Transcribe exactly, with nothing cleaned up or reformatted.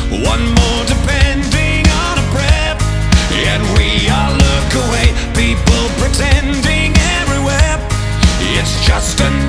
one more depending on a breath. Yet we all look away, people pretending everywhere. It's just another